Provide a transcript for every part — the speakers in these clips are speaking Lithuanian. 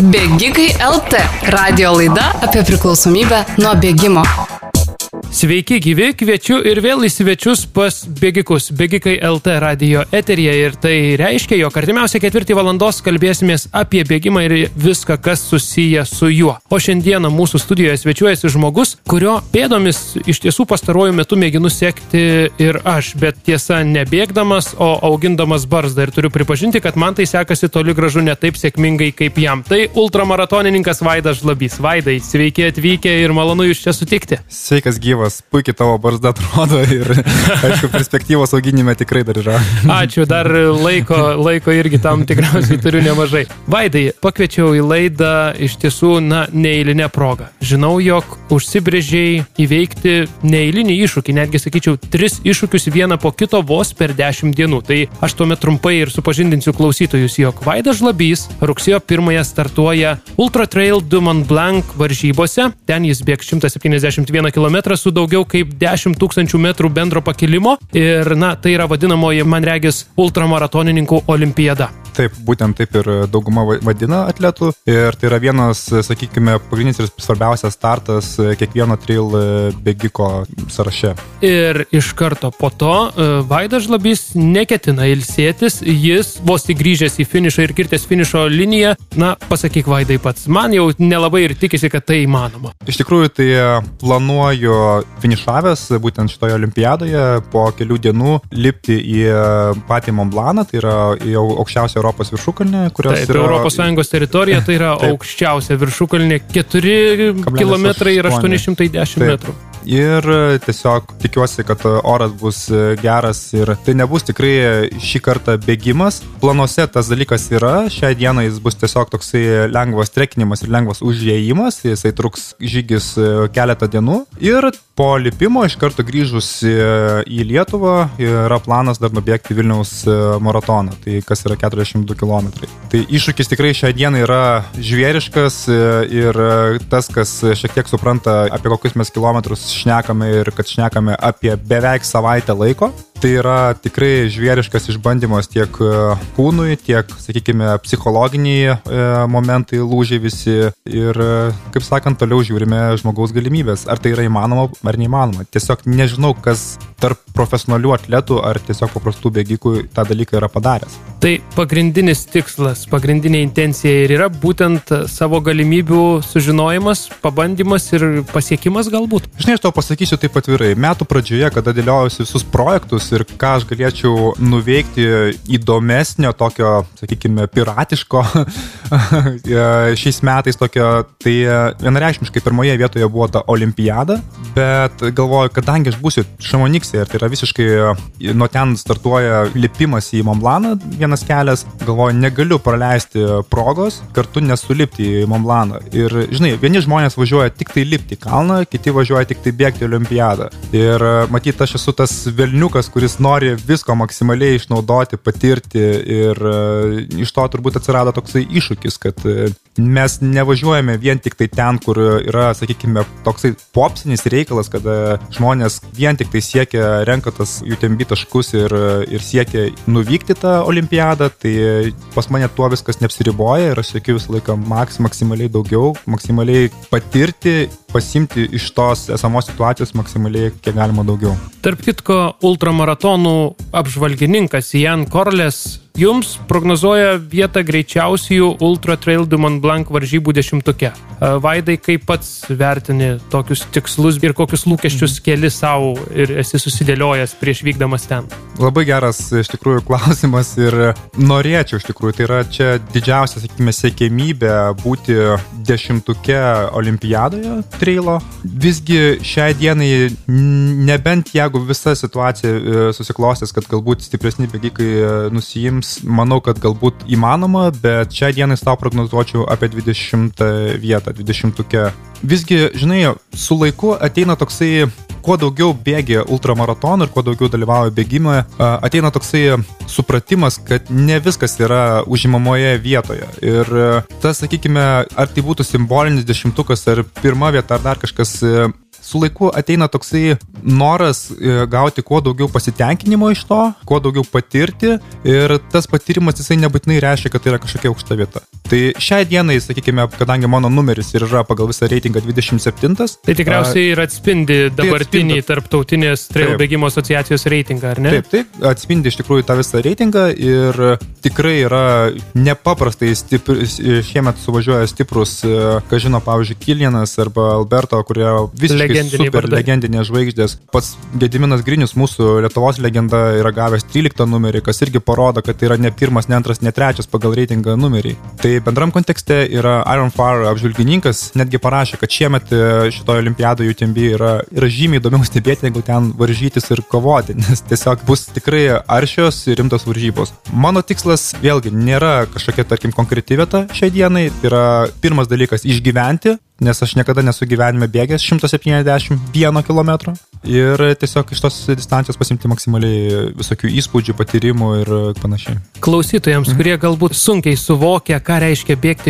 Bėgikai LT. Radio laida apie priklausomybę nuo bėgimo. Sveiki gyvi, kviečiu ir vėl į svečius pas bėgikus. Bėgikai LT radio eteryje ir tai reiškia, jog artimiausią ketvirtį valandos kalbėsimės apie bėgimą ir viską, kas susiję su juo. O šiandieną mūsų studijoje svečiuojasi žmogus, kurio pėdomis iš tiesų pastaruoju metu mėginu sekti ir aš, bet tiesa nebėgdamas, o augindamas barzdą. Ir turiu pripažinti, kad man tai sekasi toli gražu ne taip sėkmingai kaip jam. Tai ultramaratonininkas Vaidas Žlabys. Vaidai, sveiki atvykę ir malonu jūs čia sutikti. Sveikas gyvas. Puikiai tavo barzda atrodo ir, aišku, perspektyvos auginime tikrai dar yra. Ačiū, dar laiko irgi tam tikriausiai turiu nemažai. Vaidai, pakviečiau į laidą iš tiesų, neeilinę progą. Žinau, jog užsibrėžėjai įveikti neeilinį iššūkį, netgi sakyčiau, 3 iššūkius vieną po kito vos per 10 dienų. Tai aš tuomet trumpai ir supažindinsiu klausytojus, jog Vaidas Žlabys rugsėjo 1 startuoja Ultra Trail du Mont Blanc varžybose. Ten jis bėgs 171 km su daugiau kaip 10 000 metrų bendro pakilimo ir, tai yra vadinamoji, man regis, ultramaratonininkų olimpiada. Taip, būtent taip ir dauguma vadina atletų ir tai yra vienas, sakykime, pagrindinis ir svarbiausias startas kiekvieno trail bėgiko sąraše. Ir iš karto po to Vaidas Žlabys neketina ilsėtis, jis vos tik grįžęs į finišą ir kirtęs finišo liniją, pasakyk Vaidai pats, man jau nelabai ir tikisi, kad tai įmanoma. Iš tikrųjų, tai planuoju finišavęs būtent šitoje olimpiadoje po kelių dienų lipti į patį Mont Blancą, tai yra į aukščiausią Europos viršukalnė, kurios yra... Europos Sąjungos teritorija, tai yra aukščiausia viršukalnė, 4 km ir 810 metrų. Ir tiesiog tikiuosi, kad oras bus geras ir tai nebus tikrai šį kartą bėgimas. Planuose tas dalykas yra, šią dieną jis bus tiesiog toksai lengvas trekinimas ir lengvas užėjimas, jisai truks žygis keletą dienų ir po lipimo iš karto grįžus į Lietuvą yra planas dar nubėgti Vilniaus maratoną, tai kas yra 42 km. Tai iššūkis tikrai šią dieną yra žvėriškas ir tas, kas šiek tiek supranta, apie kokius mes kilometrus šnekame ir kad šnekame apie beveik savaitę laiko. Tai yra tikrai žvėriškas išbandymas tiek kūnui, tiek, sakykime, psichologiniai momentai, lūžiai visi ir, kaip sakant, toliau žiūrime žmogaus galimybės. Ar tai yra įmanoma, ar neįmanoma. Tiesiog nežinau, kas tarp profesionalių atletų ar tiesiog paprastų bėgikų tą dalyką yra padaręs. Tai pagrindinis tikslas, pagrindinė intencija ir yra būtent savo galimybių sužinojimas, pabandymas ir pasiekimas galbūt. Žinai, aš tau pasakysiu taip atvirai. Metų pradžioje, kada dėliojausi visus projektus ir ką aš galėčiau nuveikti įdomesnio, tokio, sakykime, piratiško šiais metais tokio, tai vienareikšmiškai pirmoje vietoje buvo ta olimpiada, bet galvoju, kadangi aš būsiu Šamoniksėje ir tai yra visiškai nuo ten startuoja lipimas į Mont Blancą, vienas kelias, galvoju, negaliu praleisti progos, kartu nesulipti į Mont Blancą. Ir, žinai, vieni žmonės važiuoja tik tai lipti į kalną, kiti važiuoja tik tai bėgti olimpiadą. Ir matyt, aš esu tas velniukas, kuris nori visko maksimaliai išnaudoti, patirti ir iš to turbūt atsirado toksai iššūkis, kad mes nevažiuojame vien tik tai ten, kur yra, sakykime, toksai popsinis reikalas, kada žmonės vien tik tai siekia, renka tas UTMB taškus ir siekia nuvykti tą olimpiadą, tai pas mane tuo viskas neapsiriboja ir aš siekiu visą laiką maksimaliai daugiau, maksimaliai patirti, pasimti iš tos esamos situacijos maksimaliai kiek galima daugiau. Tarp kitko, ultramaratonų apžvalgininkas Jan Korles jums prognozuoja vietą greičiausių Ultra Trail du Mont Blanc varžybų 10-tuke. Vaidai, kaip pats vertini tokius tikslus ir kokius lūkesčius keli savo ir esi susidėliojęs prieš vykdamas ten? Labai geras iš tikrųjų klausimas ir norėčiau iš tikrųjų, tai yra čia didžiausia, sakykime, siekėmybė būti 10-tuke olimpiadoje trailo. Visgi šiai dienai, nebent jeigu visa situacija susiklostys, kad galbūt stipresni bėgikai nusijims, manau, kad galbūt įmanoma, bet šiai dienai tau prognozuočiau apie 20 vietą, 20-tuke. Visgi, žinai, su laiku ateina toksai, kuo daugiau bėgia ultramaratonų ir kuo daugiau dalyvauja bėgime, ateina toksai supratimas, kad ne viskas yra užimamoje vietoje. Ir tas, sakykime, ar tai būtų simbolinis 10-tukas ar pirma vieta ar dar kažkas, su laiku ateina toksai noras gauti kuo daugiau pasitenkinimo iš to, kuo daugiau patirti ir tas patyrimas jisai nebūtinai reiškia, kad tai yra kažkokia aukšta vieta. Tai šiai dienai, sakykime, kadangi mano numeris ir yra pagal visą reitingą 27. Tai tikriausiai ir atspindi dabartinį tarptautinės trail bėgimo asociacijos reitingą, ar ne? Taip, atspindi iš tikrųjų tą visą reitingą ir tikrai yra nepaprastai šiemet suvažiuoja stiprus, ką žino, pavyzdžiui, Kilianas arba Alberto, kurie visiškai super legendinės žvaigždės. Pats Gediminas Grinius, mūsų Lietuvos legenda, yra gavęs 13 numerį, kas irgi parodo, kad tai yra ne pirmas, ne antras, ne trečias pagal reitingą numeriai. Tai bendram kontekste yra Ironfire apžvalgininkas, netgi parašė, kad šiemet šitoje olimpiadoje UTMB yra žymiai įdomiau stebėti, jeigu ten varžytis ir kovoti, nes tiesiog bus tikrai aršios ir rimtos varžybos. Mano tikslas vėlgi nėra kažkokia, tarkim, konkreti vieta šiai dienai, tai yra pirmas dalykas išgyventi, nes aš niekada nesu gyvenime bėgęs 171 km ir tiesiog iš tos distancijos pasimti maksimaliai visokių įspūdžių, patyrimų ir panašiai. Klausytojams, kurie galbūt sunkiai suvokia, ką reiškia bėgti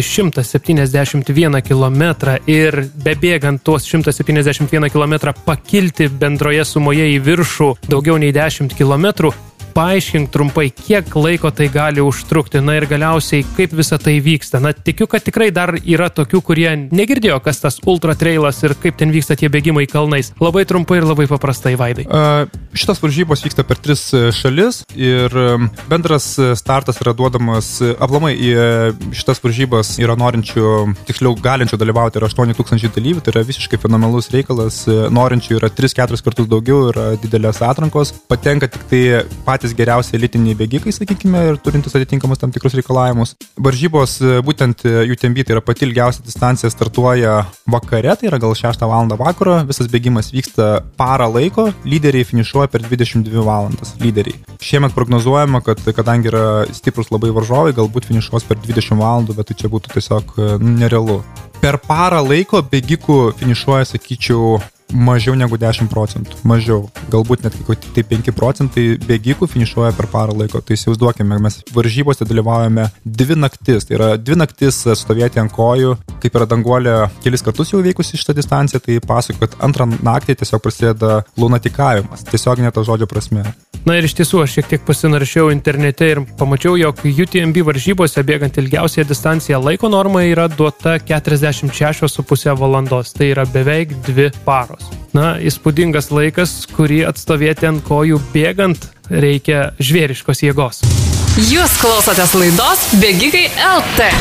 171 km ir bebėgant tuos 171 km pakilti bendroje sumoje į viršų daugiau nei 10 km, paaiškink trumpai, kiek laiko tai gali užtrukti, na ir galiausiai, kaip visa tai vyksta. Na, tikiu, kad tikrai dar yra tokių, kurie negirdėjo, kas tas ultra trailas ir kaip ten vyksta tie bėgimai kalnais. Labai trumpai ir labai paprastai, Vaidai. Šitas varžybos vyksta per 3 šalis ir bendras startas yra duodamas, aplamai į šitas varžybas yra norinčių, tiksliau galinčių dalyvauti yra 8000 dalyvių, tai yra visiškai fenomenalus reikalas, norinčių yra 3-4 kartus daugiau, yra didelės atrankos, patenka tik tai patys geriausiai elitiniai bėgikai, sakykime, ir turintis atitinkamus tam tikrus reikalavimus. Varžybos, būtent UTMB, tai yra pati ilgiausia distancija, startuoja vakare, tai yra gal 6 val. Vakaro, visas bėgimas vyksta parą laiko, lyderiai finišuoja per 22 valandas, lyderiai. Šiemet prognozuojama, kad kadangi yra stiprus labai varžovai, galbūt finišuos per 20 valandų, bet tai čia būtų tiesiog nerealu. Per parą laiko bėgikų finišuoja, sakyčiau, mažiau negu 10%. Mažiau. Galbūt net tai 5% bėgikų finišuoja per parą laiko. Tai įsivaizduokime, mes varžybose dalyvaujame 2 naktis. Tai yra 2 naktis stovėti ant kojų. Kaip yra Danguolė kelis kartus jau veikusi šitą distanciją, tai pasakoju, kad antrą naktį tiesiog prasideda lunatikavimas. Tiesiog ne to žodžio prasme. Na ir iš tiesų, aš šiek tiek pasinaršiau internete ir pamačiau, jog UTMB varžybose bėgant ilgiausią distanciją laiko norma yra duota 46,5 valandos. Tai yra beveik 2 paros. Na, įspūdingas laikas, kurį atstovėti ant kojų bėgant reikia žvėriškos jėgos. Jūs klausotės laidos Bėgikai LT.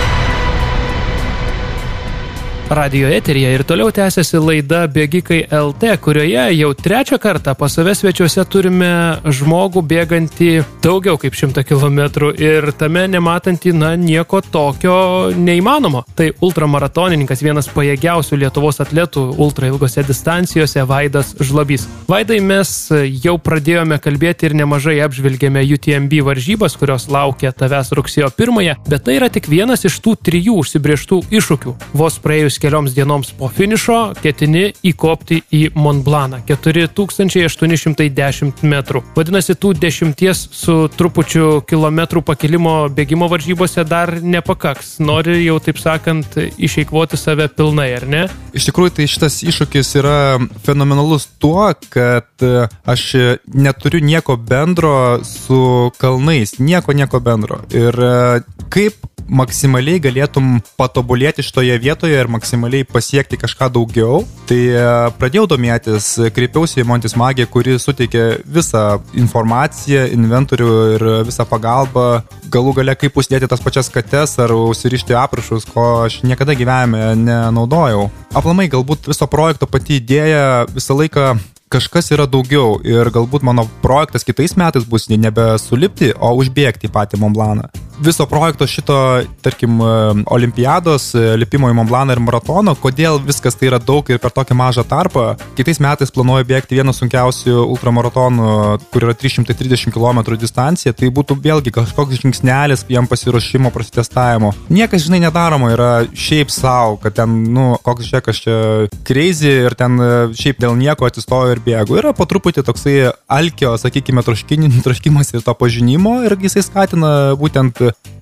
Radio eteryje ir toliau tęsiasi laida Bėgikai LT, kurioje jau 3 kartą pas save svečiuose turime žmogų bėgantį daugiau kaip 100 km ir tame nematantį, nieko tokio neįmanomo. Tai ultramaratonininkas, vienas pajėgiausių Lietuvos atletų ultra ilgose distancijose, Vaidas Žlabys. Vaidai, mes jau pradėjome kalbėti ir nemažai apžvelgėme UTMB varžybas, kurios laukia tavęs rugsėjo 1, bet tai yra tik vienas iš tų 3 užsibrėžtų iššūkių. Vos praėjus kelioms dienoms po finišo ketini įkopti į Mont Blancą 4810 metrų. Vadinasi, tų 10 su trupučiu kilometrų pakilimo bėgimo varžybose dar nepakaks. Nori jau, taip sakant, išeikvoti save pilnai, ar ne? Iš tikrųjų, tai šitas iššūkis yra fenomenalus tuo, kad aš neturiu nieko bendro su kalnais. Nieko bendro. Ir kaip maksimaliai galėtum patobulėti šitoje vietoje ir maksimaliai pasiekti kažką daugiau. Tai pradėjau domėtis, kreipiausi į Montis Magiją, kuri suteikė visą informaciją, inventorių ir visą pagalbą. Galų gale, kaip uždėti tas pačias kates ar užsirišti aprašus, ko aš niekada gyvenime nenaudojau. Aplamai, galbūt viso projekto pati idėja visą laiką kažkas yra daugiau ir galbūt mano projektas kitais metais bus nebe sulipti, o užbėgti į patį Mont Blancą. Viso projekto šito, tarkim, olimpiados, lipimo į Mont Blancą ir maratono, kodėl viskas tai yra daug ir per tokį mažą tarpą. Kitais metais planuoju bėgti vieną sunkiausių ultramaratonų, kur yra 330 km distancija, tai būtų vėlgi kažkoks žingsnelis jam pasiruošimo, prasitestavimo. Niekas, žinai, nedaroma yra šiaip savo, kad ten, koks žiekas čia crazy ir ten šiaip dėl nieko atsistojo ir bėgu. Yra po truputį toksai alkio, sakykime, troškimas ir to pažinimo ir jisai skatina būtent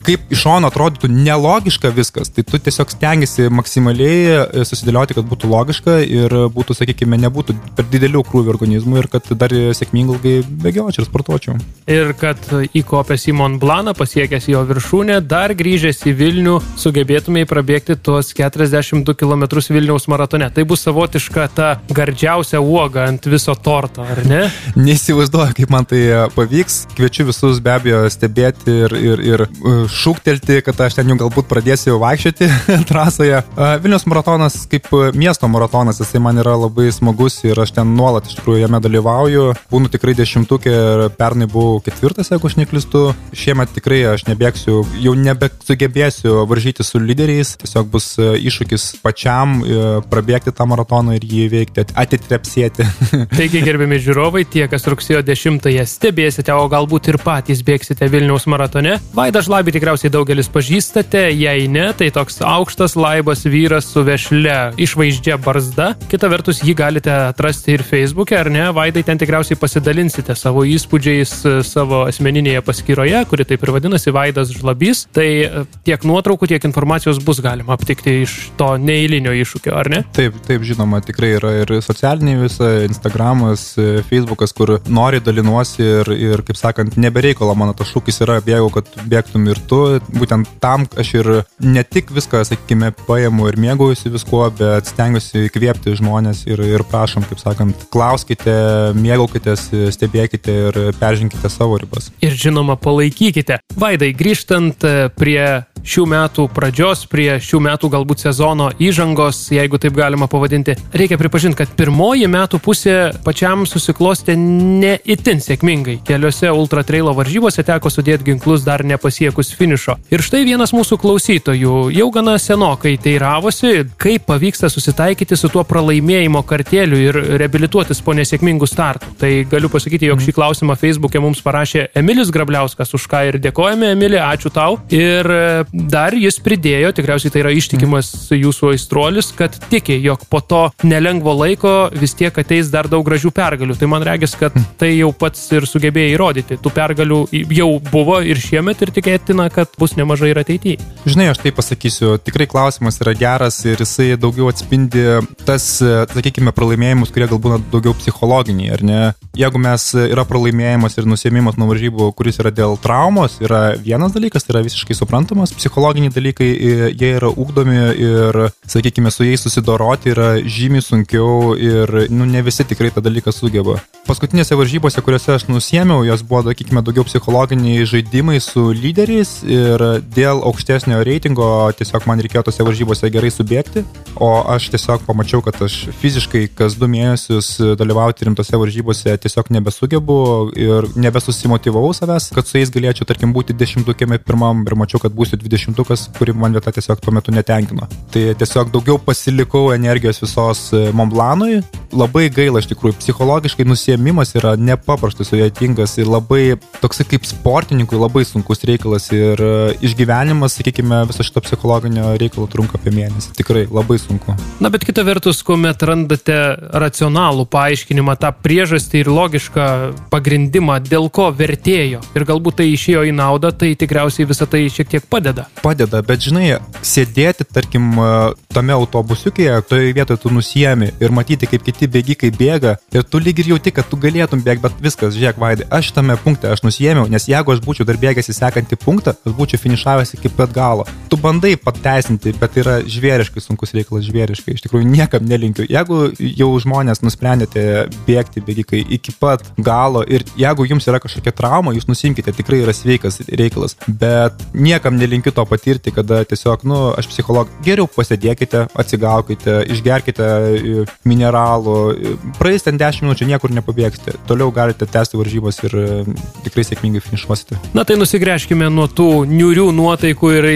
kaip iš šono atrodytų nelogiška viskas, tai tu tiesiog stengiasi maksimaliai susidėlioti, kad būtų logiška ir būtų, sakykime, nebūtų per didelių krūvių organizmų ir kad dar sėkmingai ilgai bėgiočiau ir sportuočiau. Ir kad įkopęs į Mont Blancą, pasiekęs jo viršūnę, dar grįžęs į Vilnių, sugebėtumai prabėgti tuos 42 km Vilniaus maratone. Tai bus savotiška ta gardžiausia uoga ant viso torto, ar ne? Neįsivaizduoju, kaip man tai pavyks. Kviečiu visus be abejo stebėti ir šūktelti, kad aš ten jau galbūt pradėsiu vaikščioti trasoje. Vilniaus maratonas kaip miesto maratonas, jisai man yra labai smagus ir aš ten nuolat iš tikrųjų jame dalyvauju. Būnu tikrai 10 ir pernai buvau 4, jeigu aš neklystu. Šiemet tikrai aš nebėgsiu, jau nebesugebėsiu varžyti su lyderiais. Tiesiog bus iššūkis pačiam prabėgti tą maratoną ir jį įveikti, atitrepsėti. Taigi, gerbiami žiūrovai, tie, kas rugsėjo 10-ąją stebėsite, o galbūt ir patys bėgsite Vilniaus maratone. Vaidą Žlabį tikriausiai daugelis pažįstate, jei ne, tai toks aukštas laibas vyras su vešle išvaizdžia barzda. Kita vertus, jį galite atrasti ir Facebook'e, ar ne? Vaidai, ten tikriausiai pasidalinsite savo įspūdžiais savo asmeninėje paskyroje, kuri taip ir vadinasi Vaidas Žlabys. Tai tiek nuotraukų, tiek informacijos bus galima aptikti iš to neeilinio iššūkio, ar ne? Taip, žinoma, tikrai yra ir socialiniai visa, Instagramas, Facebookas, kur nori dalinuosi ir kaip sakant, nebereikalo mano tas šūkis yra bėgau, kad bėgtum ir tu. Būtent tam aš ir ne tik viską, sakykime, paimu ir mėgaujusi viskuo, bet stengiuosi įkvėpti žmonės ir prašom, kaip sakant, klauskite, mėgaukitės, stebėkite ir peržinkite savo ribas. Ir žinoma, palaikykite. Vaidai, grįžtant prie šių metų pradžios, prie šių metų galbūt sezono įžangos, jeigu taip galima pavadinti, reikia pripažinti, kad pirmoji metų pusė pačiam susiklostė ne itin sėkmingai. Keliose ultra trailo varžybose teko sudėti ginklus dar nepasiekus finišo. Ir štai vienas mūsų klausytojų jau gana senokai teiravosi, kaip pavyksta susitaikyti su tuo pralaimėjimo kartėliu ir reabilituotis po nesėkmingų startų. Tai galiu pasakyti, jog šį klausimą Facebook'e mums parašė Emilis Grabliauskas, už ką ir dėkojame, Emili, ačiū tau. Ir dar jis pridėjo, tikriausiai tai yra ištikimas jūsų aistruolis, kad tiki, jog po to nelengvo laiko vis tiek ateis dar daug gražių pergalių. Tai man regis, kad tai jau pats ir sugebėjo įrodyti. Tų pergalių jau buvo ir šiemet ir tikėtina, kad bus nemažai ir ateityje. Žinai, aš tai pasakysiu, tikrai klausimas yra geras ir jisai daugiau atspindi tas, sakykime, pralaimėjimus, kurie galbūt daugiau psichologiniai, ar ne? Jeigu mes yra pralaimėjimas ir nusiėmimas nuo varžybų, kuris yra dėl traumos, yra vienas dalykas, tai yra visiškai suprantamas. Psichologiniai dalykai, jie yra ugdomi ir, sakykime, su jais susidoroti yra žymiai sunkiau ir, ne visi tikrai tą dalyką sugeba. Paskutinėse varžybose, kuriuose aš nusiėmiau, jos buvo, sakykime, daugiau psichologiniai žaidimai su lyderiais ir dėl aukštesnio reitingo tiesiog man reikėjo tose varžybose gerai subėgti, o aš tiesiog pamačiau, kad aš fiziškai kas 2 mėnesius dalyvauti rimtose varžybose tiesiog nebesugebu ir nebesusimotyvavau savęs, kad su jais galėčiau, tarkim, būti 10-ukėme pirmam ir mačiau, kad būsiu 20-ukas, kuri man vieta tiesiog tuo metu netenkino. Tai tiesiog daugiau pasilikau energijos visos Mont Blanc'ui. Labai gaila, iš tikrųjų, psichologiškai nusiėmimas yra nepaprastai sudėtingas ir labai toksai kaip sportininkui labai sunkus reikalas ir išgyvenimas, sakykime, viso šito psichologinio reikalo trunka apie mėnesį. Tikrai labai sunku. Na, bet kita vertus, kuomet randate racionalų paaiškinimą, tą priežastį ir logišką pagrindimą, dėl ko vertėjo ir galbūt tai išėjo į naudą, tai tikriausiai visą tai šiek tiek padeda. Padeda, bet žinai, sėdėti, tarkim, tame autobusiukėje, toje vietoje tu nusiemi ir matyti, kaip kiti bėgikai bėga ir tu lyg ir jauti, kad tu galėtum bėgti, bet viskas, žiūrėk, Vaidai, aš tame punkte aš nusiėmiau, nes jeigu aš būčiau dar bėgęs į sekantį punktą, aš būčiau finišavęs iki pat galo. Tu bandai pateisinti, bet tai yra žvėriškai sunkus reikalas, žvėriškai, iš tikrųjų niekam nelinkiu. Jeigu jau žmonės nusprendėte bėgti bėgikai iki pat galo ir jeigu jums yra kažkokia trauma, jūs nusimkite, tikrai yra sveikas reikalas, bet niekam nelinkiu to patirti, kada tiesiog, aš geriau pasėdėkite, atsigaukite, išgerkite mineralų, praeis ten 10 minučių, niekur nepabėgsite. Toliau galite tęsti varžybas ir tikrai sėkmingai finišuosite. Na tai nusigręžkime nuo tų niūrių nuotaikų ir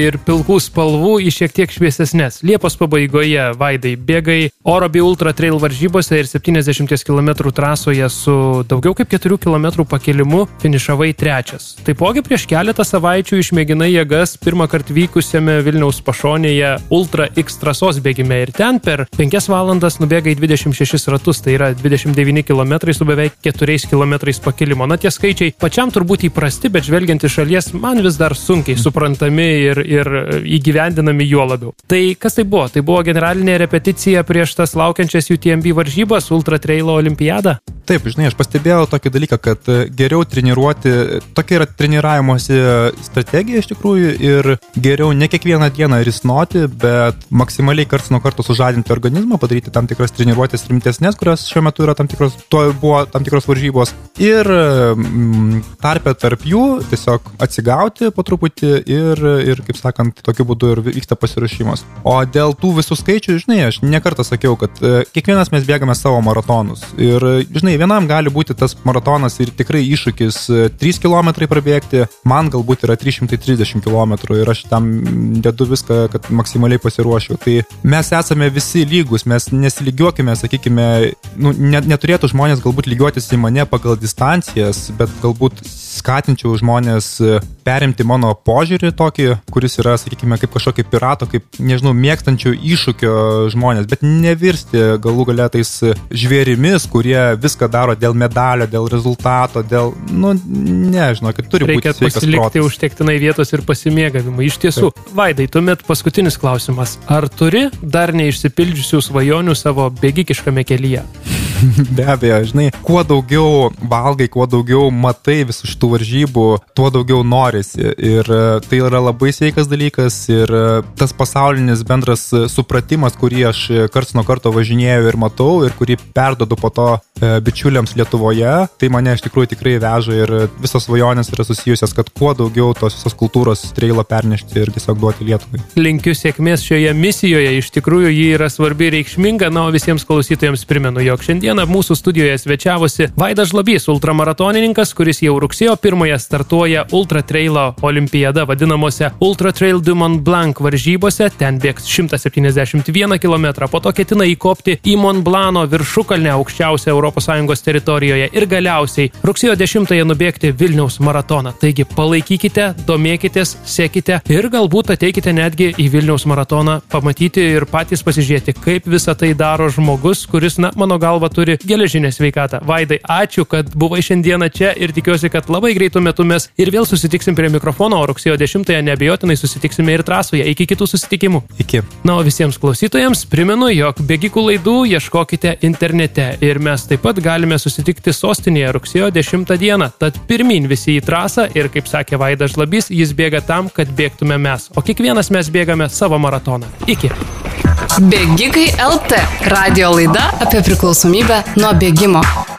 ir pilkų spalvų į šiek tiek šviesesnės. Liepos pabaigoje, Vaidai, bėgai Orobi Ultra Trail varžybose ir 70 km trasoje su daugiau kaip 4 km pakėlimu finišavai 3. Taipogi prieš keletą savaičių išmėginai jėgas pirmą kartą vykusiame Vilniaus pašonėje Ultra X trasos bėgime ir ten per 5 valandas nubėgai 26 ratus, tai yra 29 km su beveik 4 km pakėlimo. Na, tie skaičiai pačiam turbūt įprasti, bet žvelgiant iš šalies man vis dar sunkiai suprantami ir įgyvendinami juo labiau. Tai kas tai buvo? Tai buvo generalinė repeticija prieš tas laukiančias UTMB varžybas, Ultra Trailo olimpiadą? Taip, žinai, aš pastebėjau tokį dalyką, kad geriau treniruoti, tokia yra treniravimosi strategija iš tikrųjų ir geriau ne kiekvieną dieną risnoti, bet maksimaliai karts nuo karto sužadinti organizmą, padaryti tam tikras treniruotės rimtesnės, kurios šiuo metu yra buvo tam tikros varžybos ir tarp jų tiesiog atsigauti po truputį ir kaip sakant, tokiu būdu ir vyksta pasiruošimas. O dėl tų visų skaičių, žinai, aš nekartą sakiau, kad kiekvienas mes bėgame savo maratonus ir, žinai, vienam gali būti tas maratonas ir tikrai iššūkis 3 km prabėgti, man galbūt yra 330 km ir aš tam dedu viską, kad maksimaliai pasiruošiu. Tai mes esame visi lygus, mes nesilygiuokime, sakykime, neturėtų žmonės galbūt lygiuotis į mane pagal distancijas, bet galbūt skatinčiau žmonės perimti mano požiūrį tokį, kuris yra, sakykime, kaip kažkokį pirato, kaip, nežinau, mėgstančių iššūkio žmonės, bet nevirsti galų galia tais žvėrimis, kurie viską daro dėl medalio, dėl rezultato, dėl, nežinau, kad turi būti sveikas protas. Reikia pasilikti užtektinai vietos ir pasimėgavimui. Iš tiesų, Vaidai, tuomet paskutinis klausimas. Ar turi dar neišsipildžiusių svajonių savo bėgikiškame kelyje? Be abejo, žinai, kuo daugiau valgai, kuo daugiau matai visų šitų varžybų, tuo daugiau norisi. Ir tai yra labai sveikas dalykas ir tas pasaulinis bendras supratimas, kurį aš karts nuo karto važinėjau ir matau ir kurį perdodu po to bičiuliams Lietuvoje, tai mane iš tikrųjų tikrai veža ir visos svajonės yra susijusios, kad kuo daugiau tos visos kultūros trailo pernešti ir tiesiog duoti Lietuvai. Linkiu sėkmės šioje misijoje, iš tikrųjų ji yra svarbi ir reikšminga, o visiems klausytojams primenu, jog šiandieną mūsų studijoje svečiavosi Vaidas Žlabys, ultramaratonininkas, kuris jau rugsėjo 1 startuoja Ultra Trailo olimpiada vadinamose Ultra Trail du Mont Blanc varžybose, ten bėgs 171 km, po to ketina įkopti į Mont Blano viršukalnę aukščiausią ES teritorijoje ir galiausiai rugsėjo 10 nubėgti Vilniaus maratoną. Taigi palaikykite, domėkitės, sekite ir galbūt ateikite netgi į Vilniaus maratoną pamatyti ir patys pasižiūrėti, kaip visą tai daro žmogus, kuris, mano galva, turi geležinę sveikatą. Vaidai, ačiū, kad buvai šiandieną čia ir tikiuosi, kad labai greitų metų mes ir vėl susitiksim prie mikrofono, o rugsėjo 10 neabejotinai susitiksime ir trasoje. Iki kitų susitikimų. Iki. O visiems klausytojams primenu, jog bėgikų laidų ieškokite internete ir mes taip pat galime susitikti sostinėje rugsėjo 10 dieną. Tad pirmin visi į trasą ir, kaip sakė Vaidas Žlabys, jis bėga tam, kad bėgtume mes, o kiekvienas mes bėgame savo maratoną. Iki. Bėgikai LT. Radio laida apie priklausomybę nuo bėgimo.